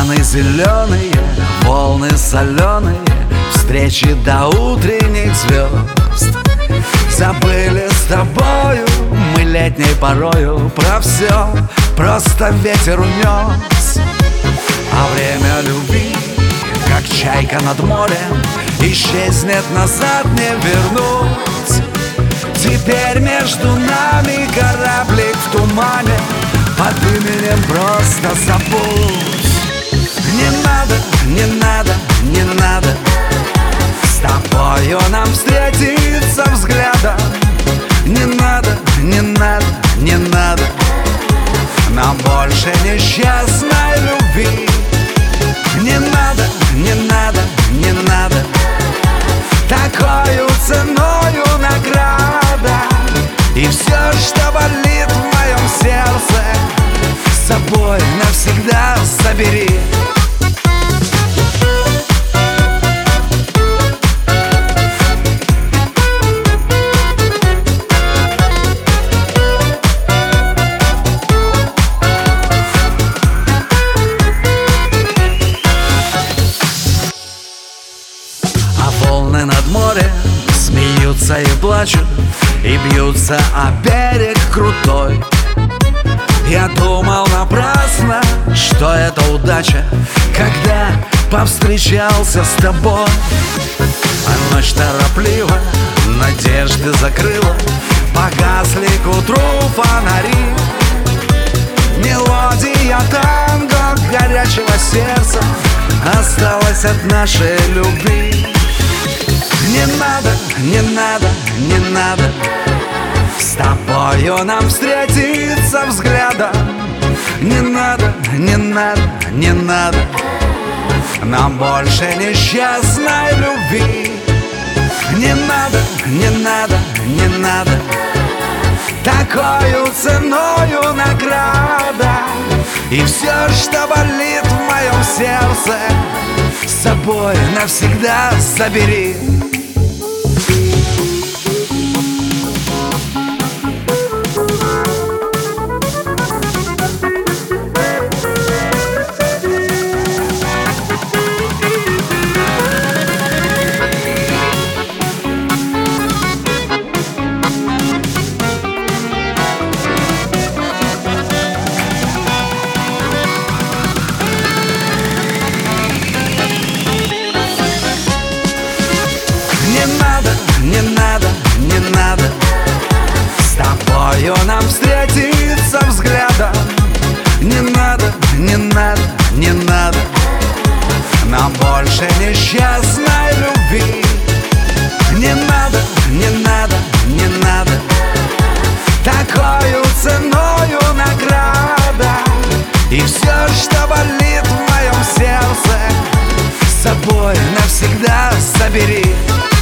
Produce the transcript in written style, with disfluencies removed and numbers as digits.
Туманы зеленые, волны соленые, встречи до утренних звезд. Забыли с тобою мы летней порою про все, просто ветер унес. А время любви, как чайка над морем, исчезнет, назад не вернуть. Теперь между нами кораблик в тумане, под именем просто забудь. Не надо, не надо, не надо с тобою нам встретиться взглядом. Не надо, не надо, не надо нам больше несчастной любви. Не надо, не надо, не надо такою ценою награда. И все, что болит в моем сердце, с собой навсегда забери. Волны над морем смеются и плачут, и бьются о берег крутой. Я думал напрасно, что это удача, когда повстречался с тобой. А ночь торопливо надежды закрыла, погасли к утру фонари. Мелодия танго горячего сердца осталась от нашей любви. Не надо, не надо, не надо с тобою нам встретиться взглядом. Не надо, не надо, не надо нам больше несчастной любви. Не надо, не надо, не надо такою ценою награда. И все, что болит в моем сердце, с собой навсегда забери. Не надо, не надо, не надо с тобою нам встретиться взглядом. Не надо, не надо, не надо нам больше несчастной любви. Не надо, не надо, не надо такою ценою награда. И все, что болит в моем сердце, с собой навсегда забери.